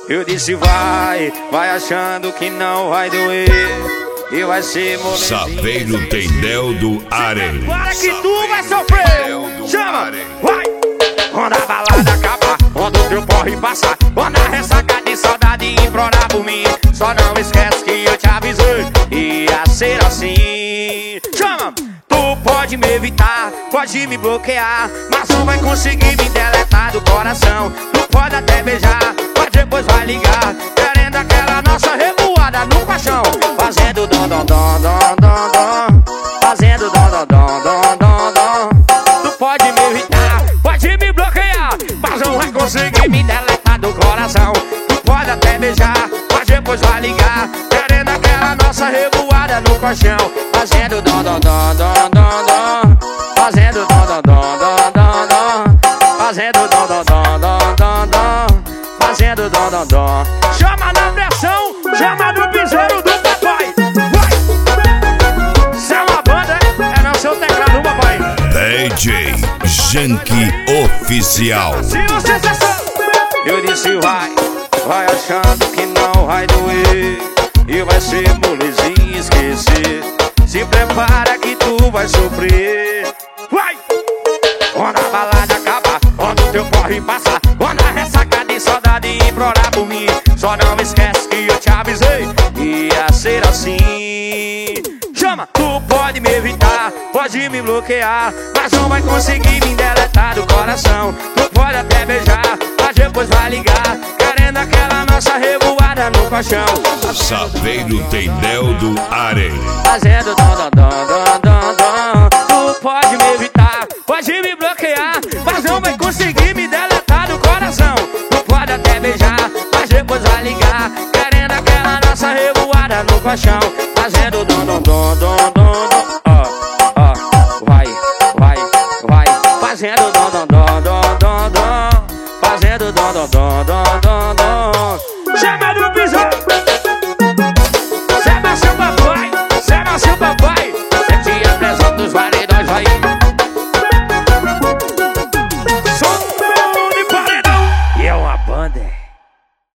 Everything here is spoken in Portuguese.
Eu disse vai achando que não vai doer e vai ser molezinho. Saveiro Tendel do Arém. Para que tu vai sofrer. Chama, vai. Quando a balada acabar, quando o teu porre passar, quando a ressaca de saudade implorar por mim, só não esquece que eu te avisei, ia ser assim. Chama. Tu pode me evitar, pode me bloquear, mas não vai conseguir me deletar do coração. Tu pode até beijar, mas depois vai ligar, querendo aquela nossa revoada no paixão. Fazendo dom dom dom dom dom dom, fazendo dom dom dom dom dom dom. Tu pode me evitar, pode me bloquear, mas não vai conseguir me deletar do coração. Tu pode até beijar, mas depois vai ligar, querendo aquela nossa revoada no colchão. Fazendo dom dom dom dom dom dom, fazendo dom dom dom dom dom dom, fazendo dom dom dom dom dom dom, fazendo dom dom dom. Chama na pressão, chama no piseiro do papai. Vai! Se é uma banda, é não seu teclado, papai. DJ Janky Oficial. Se você eu disse vai achando que não vai doer e vai ser molezinho esquecer. Se prepara que tu vai sofrer. Vai! Quando a balada acabar, quando o teu corre passar, quando a ressaca de saudade implorar por mim, só não esquece que eu te avisei, ia ser assim. Chama! Tu pode me evitar, pode me bloquear, mas não vai conseguir me deletar do coração. Tu pode até beijar, mas depois vai ligar, querendo aquela nossa revoada no colchão. Saveiro Tendel do Arém. Fazendo dom dom dom dom dom dom. Tu pode me evitar, pode me bloquear, mas não vai conseguir me deletar do coração. Tu pode até beijar, mas depois vai ligar, querendo aquela nossa revoada no colchão. Fazendo dom dom dom dom dom dom. Vai, fazendo dom dom dom dom dom dom, fazendo dom dom dom dom dom